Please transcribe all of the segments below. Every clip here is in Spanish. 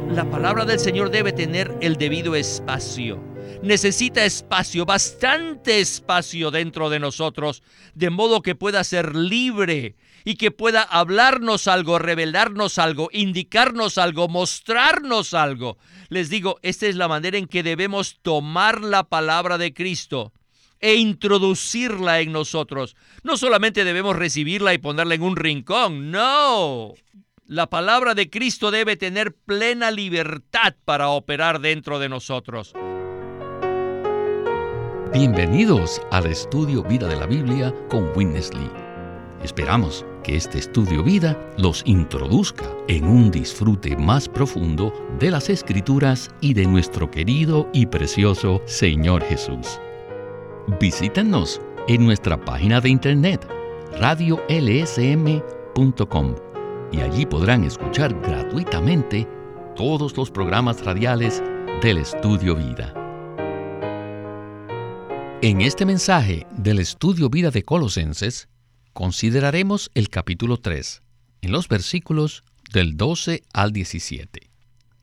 La palabra del Señor debe tener el debido espacio. Necesita espacio, bastante espacio dentro de nosotros, de modo que pueda ser libre y que pueda hablarnos algo, revelarnos algo, indicarnos algo, mostrarnos algo. Les digo, esta es la manera en que debemos tomar la palabra de Cristo e introducirla en nosotros. No solamente debemos recibirla y ponerla en un rincón, no. La palabra de Cristo debe tener plena libertad para operar dentro de nosotros. Bienvenidos al Estudio Vida de la Biblia con Witness Lee. Esperamos que este Estudio Vida los introduzca en un disfrute más profundo de las Escrituras y de nuestro querido y precioso Señor Jesús. Visítenos en nuestra página de internet radiolsm.com y allí podrán escuchar gratuitamente todos los programas radiales del Estudio Vida. En este mensaje del Estudio Vida de Colosenses, consideraremos el capítulo 3, en los versículos del 12 al 17.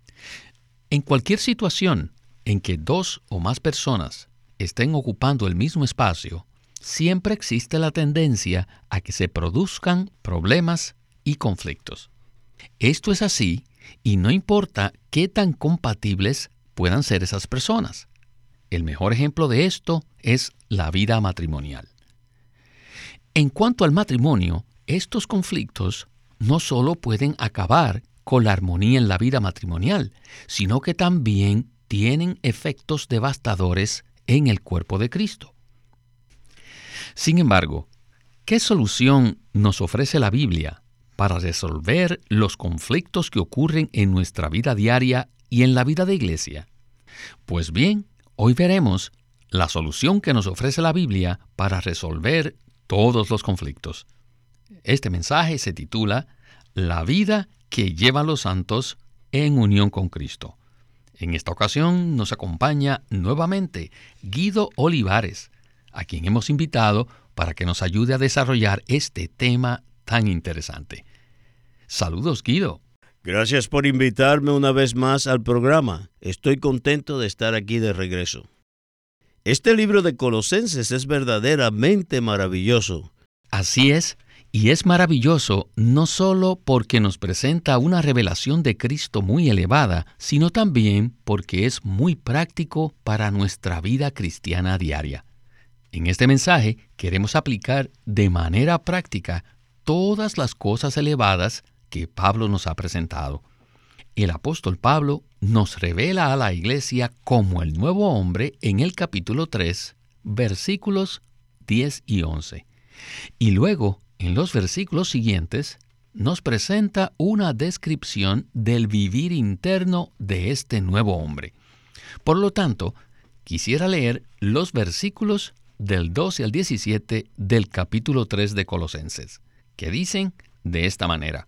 En cualquier situación en que dos o más personas estén ocupando el mismo espacio, siempre existe la tendencia a que se produzcan problemas y conflictos. Esto es así y no importa qué tan compatibles puedan ser esas personas. El mejor ejemplo de esto es la vida matrimonial. En cuanto al matrimonio, estos conflictos no solo pueden acabar con la armonía en la vida matrimonial, sino que también tienen efectos devastadores en el cuerpo de Cristo. Sin embargo, ¿qué solución nos ofrece la Biblia para resolver los conflictos que ocurren en nuestra vida diaria y en la vida de iglesia? Pues bien, hoy veremos la solución que nos ofrece la Biblia para resolver todos los conflictos. Este mensaje se titula La vida que llevan los santos en unión con Cristo. En esta ocasión nos acompaña nuevamente Guido Olivares, a quien hemos invitado para que nos ayude a desarrollar este tema tan interesante. Saludos, Guido. Gracias por invitarme una vez más al programa. Estoy contento de estar aquí de regreso. Este libro de Colosenses es verdaderamente maravilloso. Así es, y es maravilloso no solo porque nos presenta una revelación de Cristo muy elevada, sino también porque es muy práctico para nuestra vida cristiana diaria. En este mensaje queremos aplicar de manera práctica todas las cosas elevadas que Pablo nos ha presentado. El apóstol Pablo nos revela a la iglesia como el nuevo hombre en el capítulo 3, versículos 10 y 11. Y luego, en los versículos siguientes, nos presenta una descripción del vivir interno de este nuevo hombre. Por lo tanto, quisiera leer los versículos del 12 al 17 del capítulo 3 de Colosenses, que dicen de esta manera: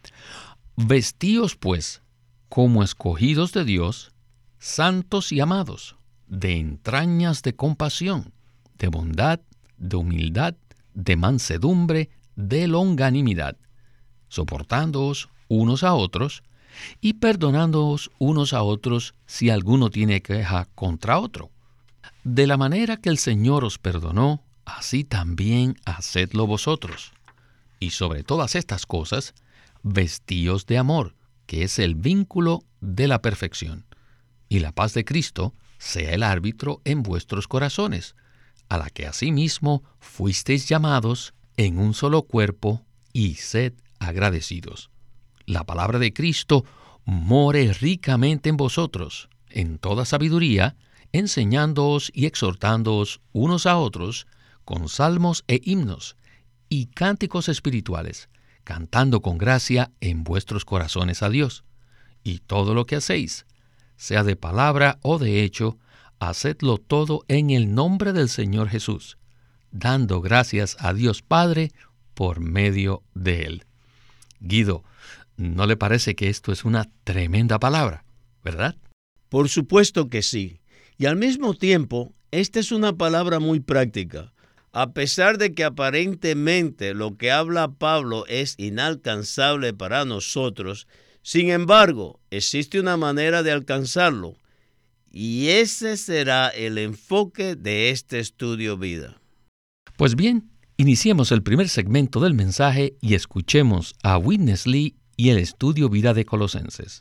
Vestíos, pues, como escogidos de Dios, santos y amados, de entrañas de compasión, de bondad, de humildad, de mansedumbre, de longanimidad, soportándoos unos a otros y perdonándoos unos a otros si alguno tiene queja contra otro. De la manera que el Señor os perdonó, así también hacedlo vosotros. Y sobre todas estas cosas, vestíos de amor, que es el vínculo de la perfección. Y la paz de Cristo sea el árbitro en vuestros corazones, a la que asimismo fuisteis llamados en un solo cuerpo, y sed agradecidos. La palabra de Cristo more ricamente en vosotros, en toda sabiduría, enseñándoos y exhortándoos unos a otros con salmos e himnos y cánticos espirituales, cantando con gracia en vuestros corazones a Dios. Y todo lo que hacéis, sea de palabra o de hecho, hacedlo todo en el nombre del Señor Jesús, dando gracias a Dios Padre por medio de Él. Guido, ¿no le parece que esto es una tremenda palabra, verdad? Por supuesto que sí. Y al mismo tiempo, esta es una palabra muy práctica. A pesar de que aparentemente lo que habla Pablo es inalcanzable para nosotros, Sin embargo, existe una manera de alcanzarlo, y ese será el enfoque de este estudio vida. Pues bien, iniciemos el primer segmento del mensaje y escuchemos a Witness Lee y el estudio vida de Colosenses.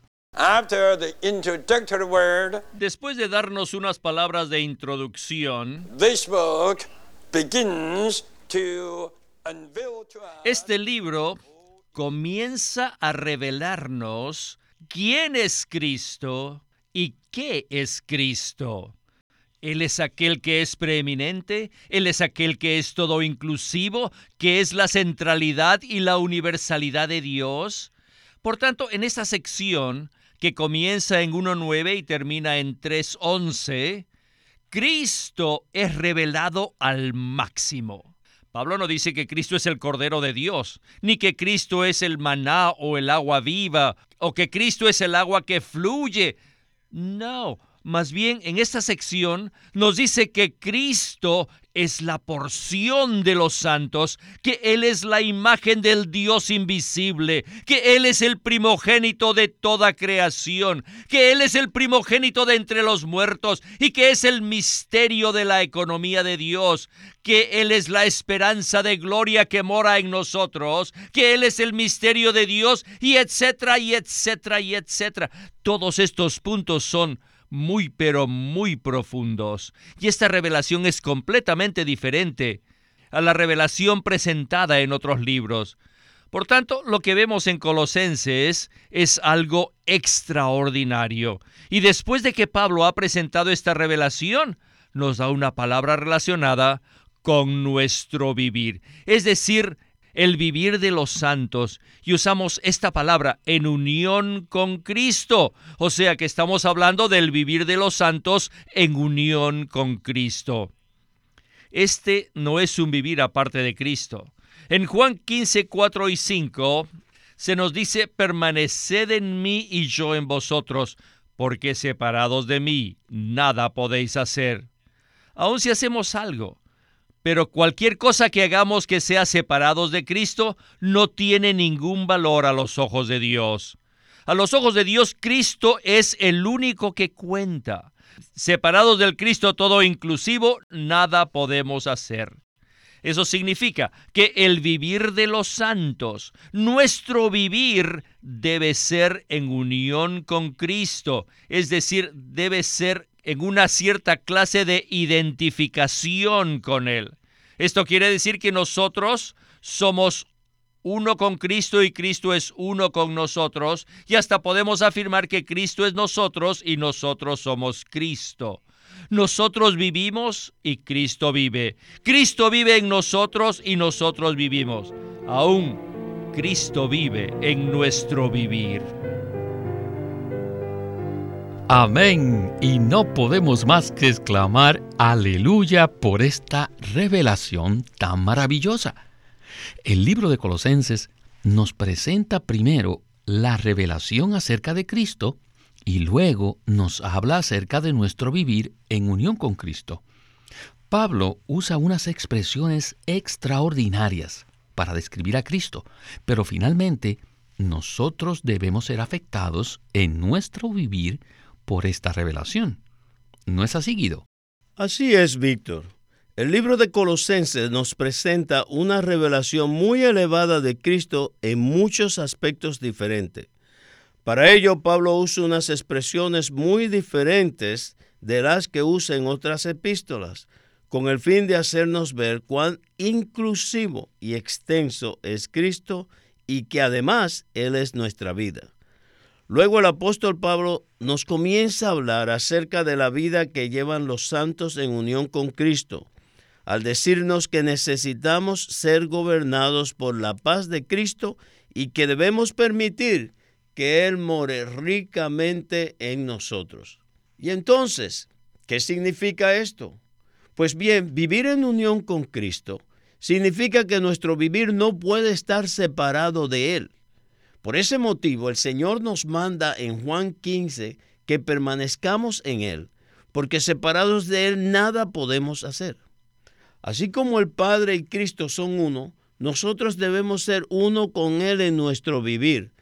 Después de darnos unas palabras de introducción, este libro comienza a revelarnos quién es Cristo y qué es Cristo. Él es aquel que es preeminente, Él es aquel que es todo inclusivo, que es la centralidad y la universalidad de Dios. Por tanto, en esta sección, que comienza en 1:9 y termina en 3:11, Cristo es revelado al máximo. Pablo no dice que Cristo es el Cordero de Dios, ni que Cristo es el maná o el agua viva, o que Cristo es el agua que fluye. No, más bien en esta sección nos dice que Cristo es la porción de los santos, que Él es la imagen del Dios invisible, que Él es el primogénito de toda creación, que Él es el primogénito de entre los muertos y que es el misterio de la economía de Dios, que Él es la esperanza de gloria que mora en nosotros, que Él es el misterio de Dios y etcétera, y etcétera, y etcétera. Todos estos puntos son muy pero muy profundos. Y esta revelación es completamente diferente a la revelación presentada en otros libros. Por tanto, lo que vemos en Colosenses es algo extraordinario. Y después de que Pablo ha presentado esta revelación, nos da una palabra relacionada con nuestro vivir, es decir, el vivir de los santos, y usamos esta palabra en unión con Cristo, o sea que estamos hablando del vivir de los santos en unión con Cristo. Este no es un vivir aparte de Cristo. En Juan 15, 4 y 5 se nos dice: permaneced en mí y yo en vosotros, porque separados de mí nada podéis hacer. Aun si hacemos algo, pero cualquier cosa que hagamos que sea separados de Cristo no tiene ningún valor a los ojos de Dios. A los ojos de Dios, Cristo es el único que cuenta. Separados del Cristo todo inclusivo, nada podemos hacer. Eso significa que el vivir de los santos, nuestro vivir, debe ser en unión con Cristo, es decir, debe ser en una cierta clase de identificación con Él. Esto quiere decir que nosotros somos uno con Cristo y Cristo es uno con nosotros, y hasta podemos afirmar que Cristo es nosotros y nosotros somos Cristo. Nosotros vivimos y Cristo vive. Cristo vive en nosotros y nosotros vivimos. Aún Cristo vive en nuestro vivir. Amén. Y no podemos más que exclamar aleluya por esta revelación tan maravillosa. El libro de Colosenses nos presenta primero la revelación acerca de Cristo y luego nos habla acerca de nuestro vivir en unión con Cristo. Pablo usa unas expresiones extraordinarias para describir a Cristo, pero finalmente nosotros debemos ser afectados en nuestro vivir por esta revelación. ¿No es así, Guido? Así es, Víctor. El libro de Colosenses nos presenta una revelación muy elevada de Cristo en muchos aspectos diferentes. Para ello, Pablo usa unas expresiones muy diferentes de las que usa en otras epístolas, con el fin de hacernos ver cuán inclusivo y extenso es Cristo y que además Él es nuestra vida. Luego el apóstol Pablo nos comienza a hablar acerca de la vida que llevan los santos en unión con Cristo, al decirnos que necesitamos ser gobernados por la paz de Cristo y que debemos permitir que Él more ricamente en nosotros. Y entonces, ¿qué significa esto? Pues bien, vivir en unión con Cristo significa que nuestro vivir no puede estar separado de Él. Por ese motivo, el Señor nos manda en Juan 15 que permanezcamos en Él, porque separados de Él nada podemos hacer. Así como el Padre y Cristo son uno, nosotros debemos ser uno con Él en nuestro vivir.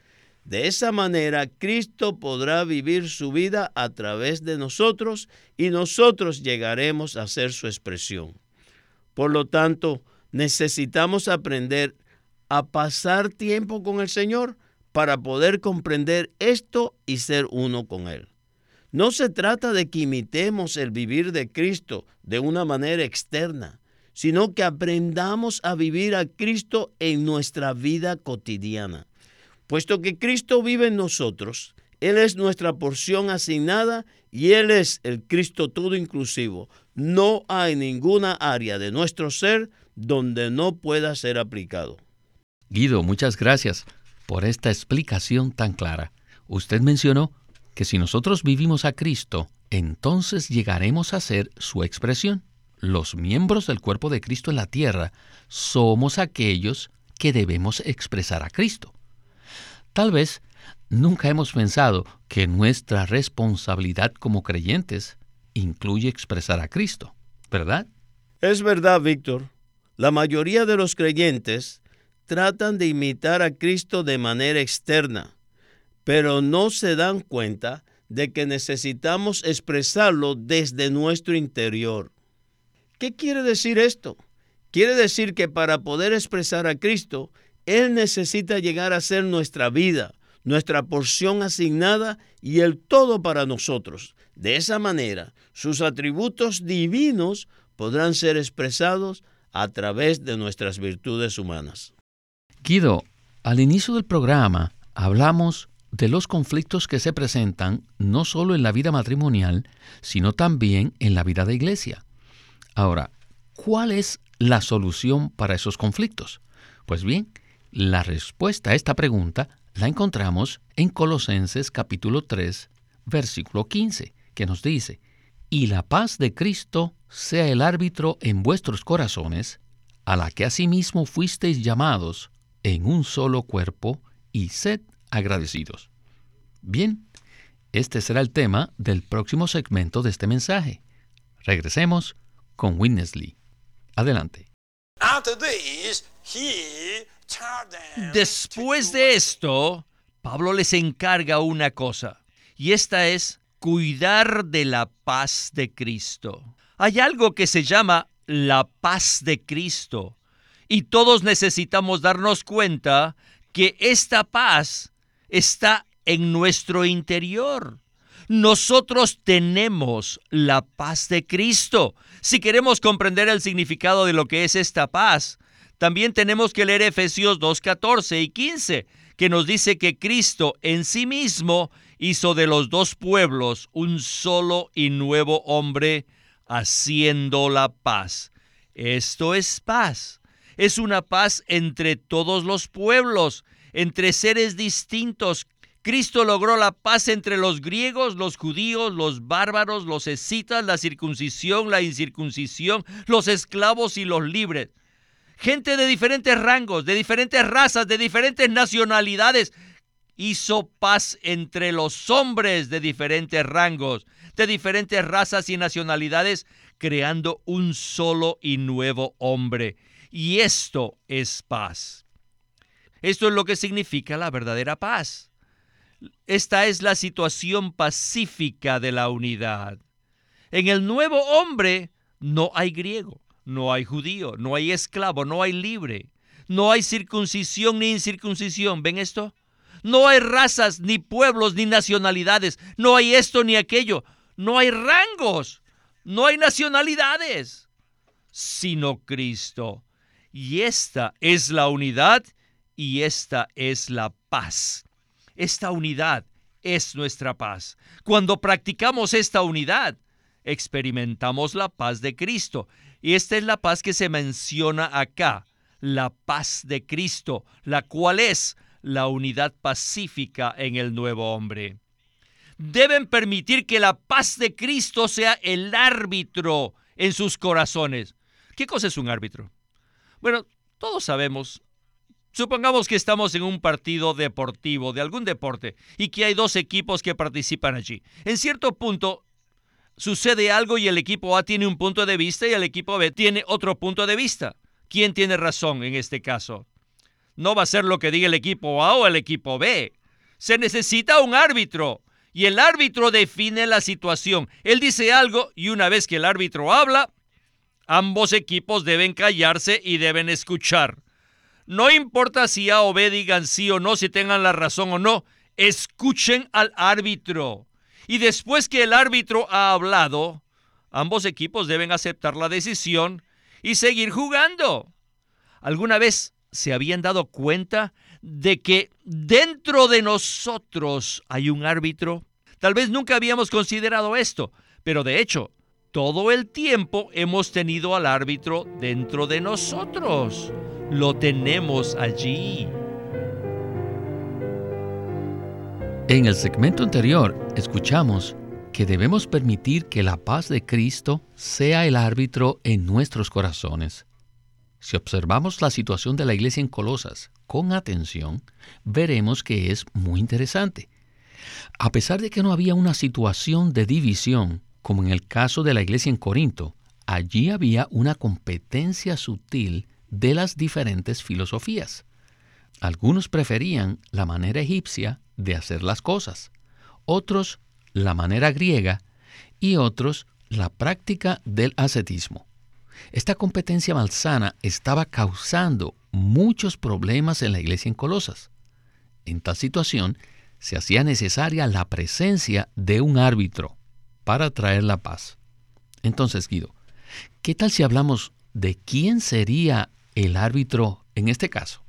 De esa manera, Cristo podrá vivir su vida a través de nosotros y nosotros llegaremos a ser su expresión. Por lo tanto, necesitamos aprender a pasar tiempo con el Señor para poder comprender esto y ser uno con Él. No se trata de que imitemos el vivir de Cristo de una manera externa, sino que aprendamos a vivir a Cristo en nuestra vida cotidiana. Puesto que Cristo vive en nosotros, Él es nuestra porción asignada y Él es el Cristo todo inclusivo. No hay ninguna área de nuestro ser donde no pueda ser aplicado. Guido, muchas gracias por esta explicación tan clara. Usted mencionó que si nosotros vivimos a Cristo, entonces llegaremos a ser su expresión. Los miembros del cuerpo de Cristo en la tierra somos aquellos que debemos expresar a Cristo. Tal vez nunca hemos pensado que nuestra responsabilidad como creyentes incluye expresar a Cristo, ¿verdad? Es verdad, Víctor. La mayoría de los creyentes tratan de imitar a Cristo de manera externa, pero no se dan cuenta de que necesitamos expresarlo desde nuestro interior. ¿Qué quiere decir esto? Quiere decir que para poder expresar a Cristo, Él necesita llegar a ser nuestra vida, nuestra porción asignada y el todo para nosotros. De esa manera, sus atributos divinos podrán ser expresados a través de nuestras virtudes humanas. Guido, al inicio del programa hablamos de los conflictos que se presentan no solo en la vida matrimonial, sino también en la vida de iglesia. Ahora, ¿cuál es la solución para esos conflictos? Pues bien, la respuesta a esta pregunta la encontramos en Colosenses capítulo 3, versículo 15, que nos dice: «Y la paz de Cristo sea el árbitro en vuestros corazones, a la que asimismo fuisteis llamados en un solo cuerpo, y sed agradecidos». Bien, este será el tema del próximo segmento de este mensaje. Regresemos con Witness Lee. Adelante. Después de esto, Pablo les encarga una cosa, y esta es cuidar de la paz de Cristo. Hay algo que se llama la paz de Cristo, y todos necesitamos darnos cuenta que esta paz está en nuestro interior. Nosotros tenemos la paz de Cristo. Si queremos comprender el significado de lo que es esta paz, también tenemos que leer Efesios 2:14 y 15, que nos dice que Cristo en sí mismo hizo de los dos pueblos un solo y nuevo hombre, haciendo la paz. Esto es paz. Es una paz entre todos los pueblos, entre seres distintos. Cristo logró la paz entre los griegos, los judíos, los bárbaros, los escitas, la circuncisión, la incircuncisión, los esclavos y los libres. Gente de diferentes rangos, de diferentes razas, de diferentes nacionalidades. Hizo paz entre los hombres de diferentes rangos, de diferentes razas y nacionalidades, creando un solo y nuevo hombre. Y esto es paz. Esto es lo que significa la verdadera paz. Esta es la situación pacífica de la unidad. En el nuevo hombre no hay griego, no hay judío, no hay esclavo, no hay libre, no hay circuncisión ni incircuncisión. ¿Ven esto? No hay razas, ni pueblos, ni nacionalidades. No hay esto ni aquello. No hay rangos, no hay nacionalidades, sino Cristo. Y esta es la unidad y esta es la paz. Esta unidad es nuestra paz. Cuando practicamos esta unidad, experimentamos la paz de Cristo. Y esta es la paz que se menciona acá, la paz de Cristo, la cual es la unidad pacífica en el nuevo hombre. Deben permitir que la paz de Cristo sea el árbitro en sus corazones. ¿Qué cosa es un árbitro? Bueno, todos sabemos. Supongamos que estamos en un partido deportivo de algún deporte y que hay dos equipos que participan allí. En cierto punto sucede algo y el equipo A tiene un punto de vista y el equipo B tiene otro punto de vista. ¿Quién tiene razón en este caso? No va a ser lo que diga el equipo A o el equipo B, Se necesita un árbitro y el árbitro define la situación. Él dice algo y una vez que el árbitro habla, ambos equipos deben callarse y deben escuchar. No importa si A o B digan sí o no, si tengan la razón o no, escuchen al árbitro. Y después que el árbitro ha hablado, ambos equipos deben aceptar la decisión y seguir jugando. ¿Alguna vez se habían dado cuenta de que dentro de nosotros hay un árbitro? Tal vez nunca habíamos considerado esto, pero de hecho, todo el tiempo hemos tenido al árbitro dentro de nosotros. Lo tenemos allí. En el segmento anterior, escuchamos que debemos permitir que la paz de Cristo sea el árbitro en nuestros corazones. Si observamos la situación de la iglesia en Colosas con atención, veremos que es muy interesante. A pesar de que no había una situación de división, como en el caso de la iglesia en Corinto, allí había una competencia sutil de las diferentes filosofías. Algunos preferían la manera egipcia de hacer las cosas, otros la manera griega y otros la práctica del ascetismo. Esta competencia malsana estaba causando muchos problemas en la iglesia en Colosas. En tal situación, se hacía necesaria la presencia de un árbitro para traer la paz. Entonces, Guido, ¿qué tal si hablamos de quién sería el árbitro en este caso?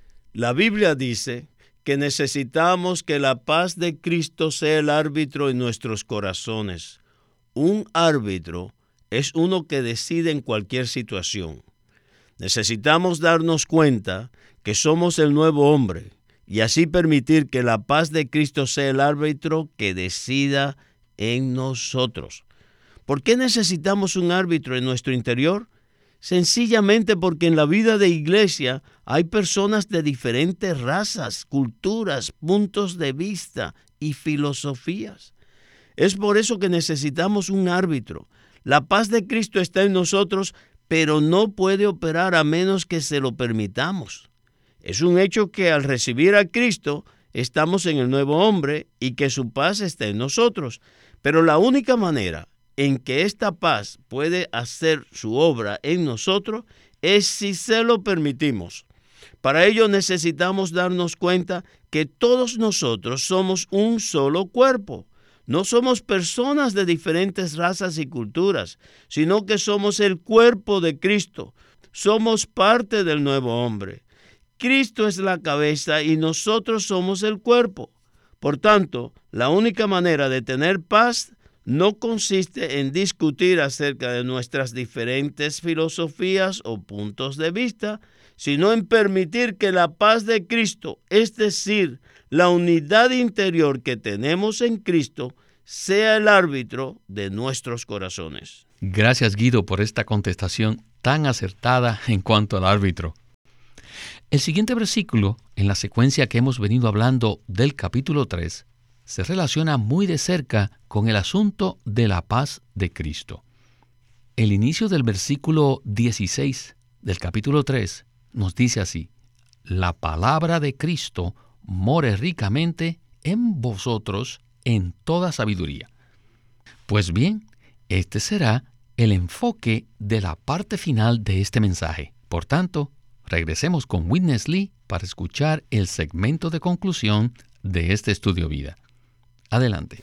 La Biblia dice que necesitamos que la paz de Cristo sea el árbitro en nuestros corazones. Un árbitro es uno que decide en cualquier situación. Necesitamos darnos cuenta que somos el nuevo hombre y así permitir que la paz de Cristo sea el árbitro que decida en nosotros. ¿Por qué necesitamos un árbitro en nuestro interior? Sencillamente porque en la vida de iglesia hay personas de diferentes razas, culturas, puntos de vista y filosofías. Es por eso que necesitamos un árbitro. La paz de Cristo está en nosotros, pero no puede operar a menos que se lo permitamos. Es un hecho que al recibir a Cristo estamos en el nuevo hombre y que su paz está en nosotros. Pero la única manera en que esta paz puede hacer su obra en nosotros es si se lo permitimos. Para ello necesitamos darnos cuenta que todos nosotros somos un solo cuerpo. No somos personas de diferentes razas y culturas, sino que somos el cuerpo de Cristo. Somos parte del nuevo hombre. Cristo es la cabeza y nosotros somos el cuerpo. Por tanto, la única manera de tener paz no consiste en discutir acerca de nuestras diferentes filosofías o puntos de vista, sino en permitir que la paz de Cristo, es decir, la unidad interior que tenemos en Cristo, sea el árbitro de nuestros corazones. Gracias, Guido, por esta contestación tan acertada en cuanto al árbitro. El siguiente versículo, en la secuencia que hemos venido hablando del capítulo 3, se relaciona muy de cerca con el asunto de la paz de Cristo. El inicio del versículo 16 del capítulo 3 nos dice así: la palabra de Cristo more ricamente en vosotros en toda sabiduría. Pues bien, este será el enfoque de la parte final de este mensaje. Por tanto, regresemos con Witness Lee para escuchar el segmento de conclusión de este estudio vida. Adelante.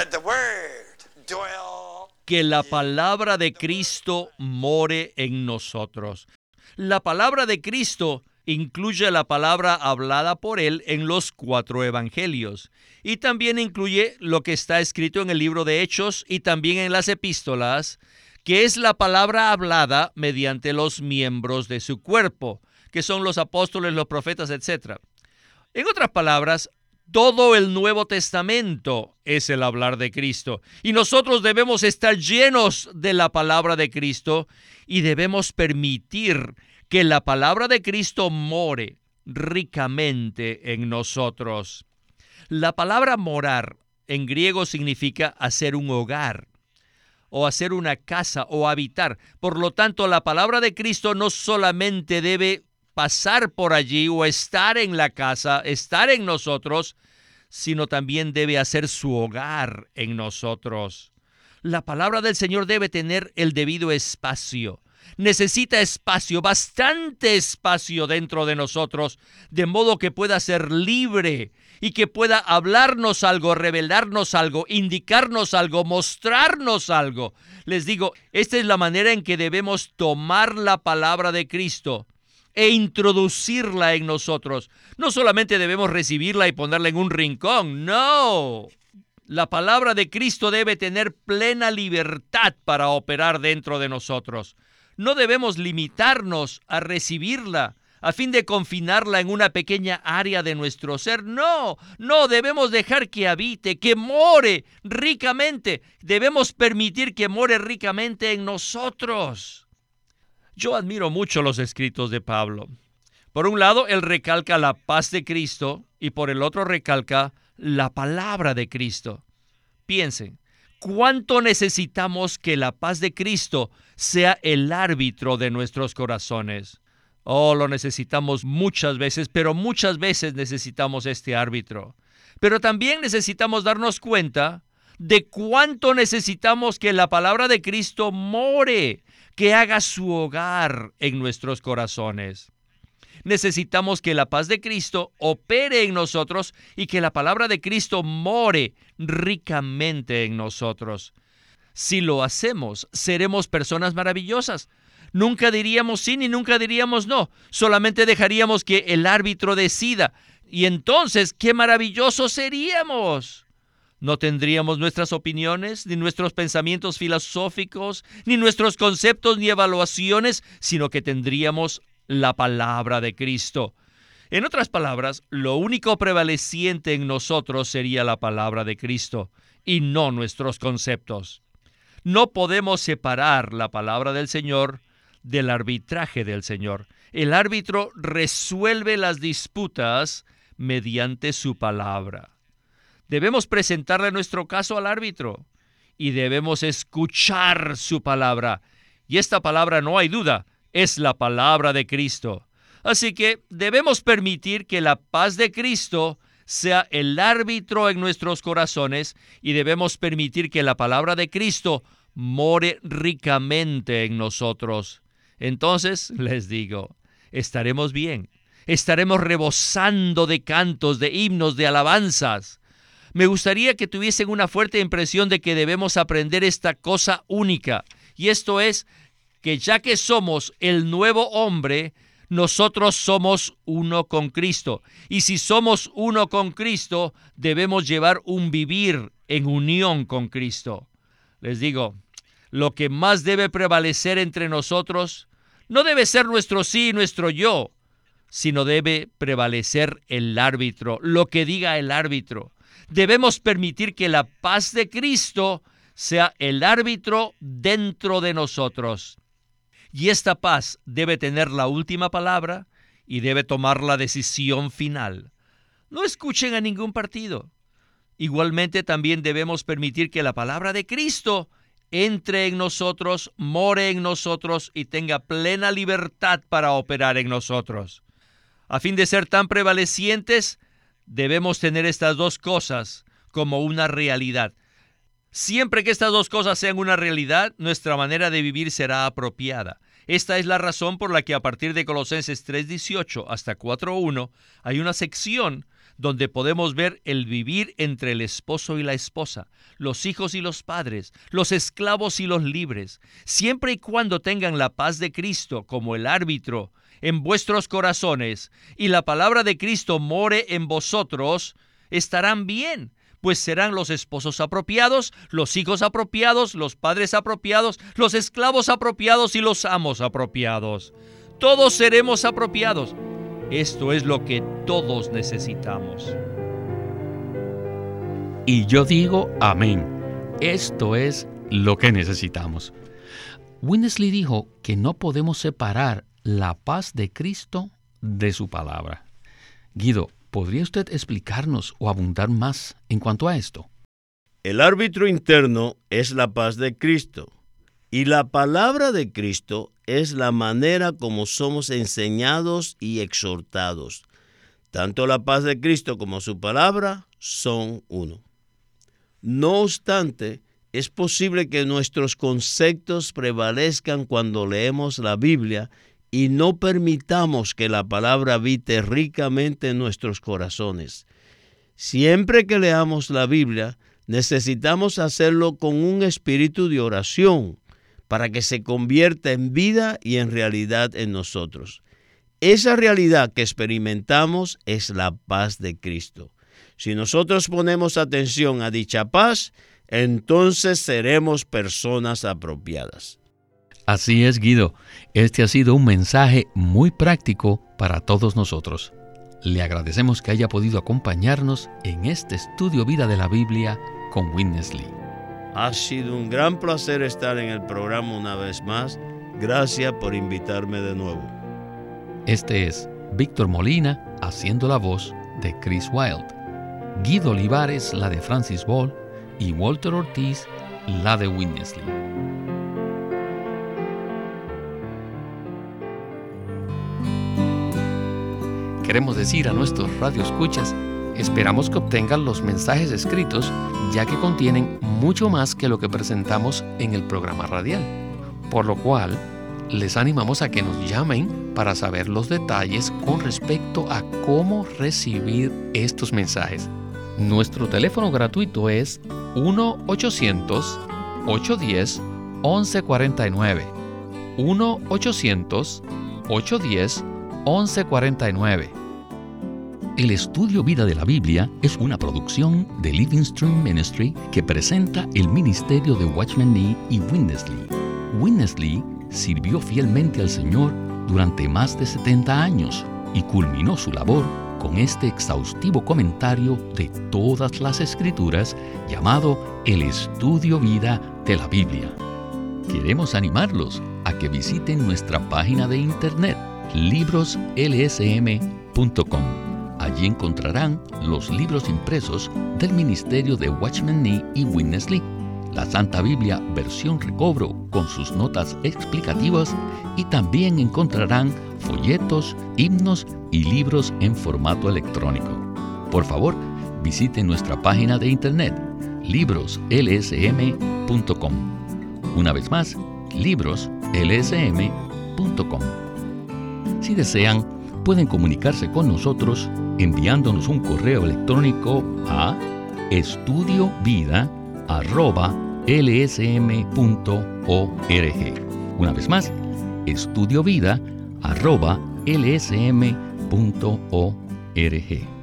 Que la palabra de Cristo more en nosotros. La palabra de Cristo incluye la palabra hablada por Él en los 4 evangelios y también incluye lo que está escrito en el libro de Hechos y también en las epístolas, que es la palabra hablada mediante los miembros de su cuerpo, que son los apóstoles, los profetas, etc. En otras palabras, todo el Nuevo Testamento es el hablar de Cristo y nosotros debemos estar llenos de la palabra de Cristo y debemos permitir que la palabra de Cristo more ricamente en nosotros. La palabra morar en griego significa hacer un hogar o hacer una casa o habitar. Por lo tanto, la palabra de Cristo no solamente debe pasar por allí o estar en la casa, estar en nosotros, sino también debe hacer su hogar en nosotros. La palabra del Señor debe tener el debido espacio. Necesita espacio, bastante espacio dentro de nosotros, de modo que pueda ser libre y que pueda hablarnos algo, revelarnos algo, indicarnos algo, mostrarnos algo. Les digo, esta es la manera en que debemos tomar la palabra de Cristo e introducirla en nosotros. No solamente debemos recibirla y ponerla en un rincón, no. La palabra de Cristo debe tener plena libertad para operar dentro de nosotros. No debemos limitarnos a recibirla a fin de confinarla en una pequeña área de nuestro ser. No, debemos dejar que habite, que more ricamente. Debemos permitir que more ricamente en nosotros. Yo admiro mucho los escritos de Pablo. Por un lado, él recalca la paz de Cristo y por el otro recalca la palabra de Cristo. Piensen, ¿cuánto necesitamos que la paz de Cristo sea el árbitro de nuestros corazones? Oh, lo necesitamos muchas veces, pero muchas veces necesitamos este árbitro. Pero también necesitamos darnos cuenta de cuánto necesitamos que la palabra de Cristo more, que haga su hogar en nuestros corazones. Necesitamos que la paz de Cristo opere en nosotros y que la palabra de Cristo more ricamente en nosotros. Si lo hacemos, seremos personas maravillosas. Nunca diríamos sí ni nunca diríamos no. Solamente dejaríamos que el árbitro decida. Y entonces, ¡qué maravillosos seríamos! No tendríamos nuestras opiniones, ni nuestros pensamientos filosóficos, ni nuestros conceptos ni evaluaciones, sino que tendríamos la palabra de Cristo. En otras palabras, lo único prevaleciente en nosotros sería la palabra de Cristo y no nuestros conceptos. No podemos separar la palabra del Señor del arbitraje del Señor. El árbitro resuelve las disputas mediante su palabra. Debemos presentarle nuestro caso al árbitro y debemos escuchar su palabra. Y esta palabra, no hay duda, es la palabra de Cristo. Así que debemos permitir que la paz de Cristo sea el árbitro en nuestros corazones y debemos permitir que la palabra de Cristo more ricamente en nosotros. Entonces, les digo, estaremos bien. Estaremos rebosando de cantos, de himnos, de alabanzas. Me gustaría que tuviesen una fuerte impresión de que debemos aprender esta cosa única. Y esto es que ya que somos el nuevo hombre, nosotros somos uno con Cristo. Y si somos uno con Cristo, debemos llevar un vivir en unión con Cristo. Les digo, lo que más debe prevalecer entre nosotros no debe ser nuestro sí y nuestro yo, sino debe prevalecer el árbitro, lo que diga el árbitro. Debemos permitir que la paz de Cristo sea el árbitro dentro de nosotros. Y esta paz debe tener la última palabra y debe tomar la decisión final. No escuchen a ningún partido. Igualmente también debemos permitir que la palabra de Cristo entre en nosotros, more en nosotros y tenga plena libertad para operar en nosotros. A fin de ser tan prevalecientes, debemos tener estas dos cosas como una realidad. Siempre que estas dos cosas sean una realidad, nuestra manera de vivir será apropiada. Esta es la razón por la que a partir de Colosenses 3:18 hasta 4:1 hay una sección donde podemos ver el vivir entre el esposo y la esposa, los hijos y los padres, los esclavos y los libres, siempre y cuando tengan la paz de Cristo como el árbitro en vuestros corazones y la palabra de Cristo more en vosotros, estarán bien, pues serán los esposos apropiados, los hijos apropiados, los padres apropiados, los esclavos apropiados y los amos apropiados. Todos seremos apropiados. Esto es lo que todos necesitamos. Y yo digo amén. Esto es lo que necesitamos. Winnesley dijo que no podemos separar la paz de Cristo de su palabra. Guido, ¿podría usted explicarnos o abundar más en cuanto a esto? El árbitro interno es la paz de Cristo y la palabra de Cristo es la manera como somos enseñados y exhortados. Tanto la paz de Cristo como su palabra son uno. No obstante, es posible que nuestros conceptos prevalezcan cuando leemos la Biblia y no permitamos que la palabra habite ricamente en nuestros corazones. Siempre que leamos la Biblia, necesitamos hacerlo con un espíritu de oración para que se convierta en vida y en realidad en nosotros. Esa realidad que experimentamos es la paz de Cristo. Si nosotros ponemos atención a dicha paz, entonces seremos personas apropiadas. Así es, Guido. Este ha sido un mensaje muy práctico para todos nosotros. Le agradecemos que haya podido acompañarnos en este estudio Vida de la Biblia con Witness Lee. Ha sido un gran placer estar en el programa una vez más. Gracias por invitarme de nuevo. Este es Víctor Molina haciendo la voz de Chris Wilde, Guido Olivares la de Francis Ball y Walter Ortiz la de Witness Lee. Queremos decir a nuestros radioescuchas, esperamos que obtengan los mensajes escritos, ya que contienen mucho más que lo que presentamos en el programa radial, por lo cual les animamos a que nos llamen para saber los detalles con respecto a cómo recibir estos mensajes. Nuestro teléfono gratuito es 1-800-810-1149. 1-800-810-1149. El estudio Vida de la Biblia es una producción de Living Stream Ministry que presenta el ministerio de Watchman Nee y Witness Lee. Witness Lee sirvió fielmente al Señor durante más de 70 años y culminó su labor con este exhaustivo comentario de todas las Escrituras llamado El Estudio Vida de la Biblia. Queremos animarlos a que visiten nuestra página de internet libroslsm.com. Allí encontrarán los libros impresos del ministerio de Watchman Nee y Witness Lee, la Santa Biblia versión recobro con sus notas explicativas, y también encontrarán folletos, himnos y libros en formato electrónico. Por favor, visiten nuestra página de internet libroslsm.com. Una vez más, libroslsm.com. Si desean, pueden comunicarse con nosotros enviándonos un correo electrónico a estudiovida@lsm.org. Una vez más, estudiovida@lsm.org.